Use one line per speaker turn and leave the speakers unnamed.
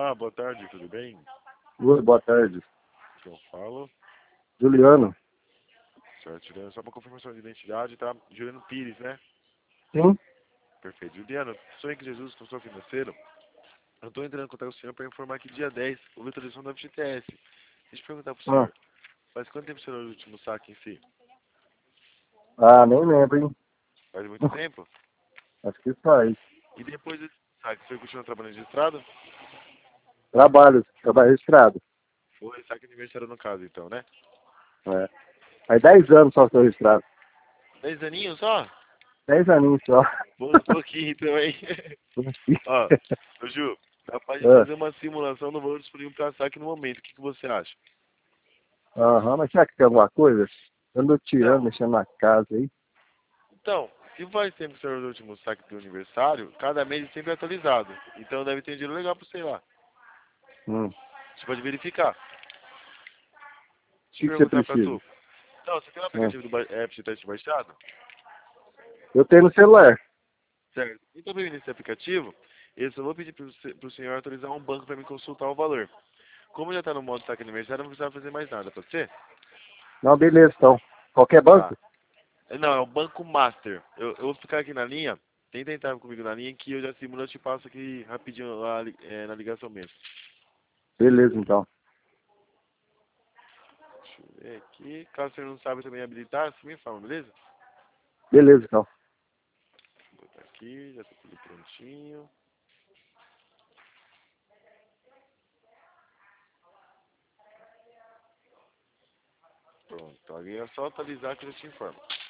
Olá, boa tarde, tudo bem?
Oi, boa tarde.
Que eu falo.
Juliano.
Certo, Juliano, só uma confirmação de identidade, tá? Juliano Pires, né?
Sim?
Perfeito. Juliano, sou Henrique Jesus, consultor financeiro. Eu estou entrando em contato com o senhor para informar que dia 10 houve atualização da FGTS. Deixa eu perguntar para o
Ah,
senhor, faz quanto tempo será o último saque em si?
nem lembro, hein?
Faz muito tempo?
Acho que faz.
E depois desse saque, o senhor continua trabalhando registrado?
Trabalho registrado.
Foi saque aniversário no caso, então, né?
É. Faz 10 anos só que estou registrado.
10 aninhos só?
10 aninhos só.
Pô, tô aqui então, hein? Ó, ô Ju, dá pra gente
Ah,
fazer uma simulação do valor disponível para saque no momento. O que você acha?
Aham, mas será que tem alguma coisa? Eu ando tirando,
Então,
mexendo na casa aí.
se faz tempo que você o último saque do aniversário, cada mês é sempre atualizado. Então deve ter um dinheiro legal pra você lá.
O
Você pode verificar. Deixa eu
que você
perguntar pra
precisa?
tu. Não, você tem um
Ah,
aplicativo do app de teste baixado?
eu tenho no celular.
Certo. Então, pra mim nesse aplicativo, eu só vou pedir pro senhor autorizar um banco pra me consultar o valor. Como já tá no modo saque aniversário, não precisa fazer mais nada, pode ser?
Não, beleza, então. Qualquer
Tá.
banco?
Não, é o Banco Master. Eu vou ficar aqui na linha. Tenta entrar comigo na linha que eu já simulo, eu te passo aqui rapidinho lá, na ligação mesmo.
Beleza, então.
Deixa eu ver aqui. Caso você não sabe também habilitar, você me fala, beleza?
Beleza, então.
Vou botar aqui, já tá tudo prontinho. Pronto, alguém é só atualizar que eu já te informo.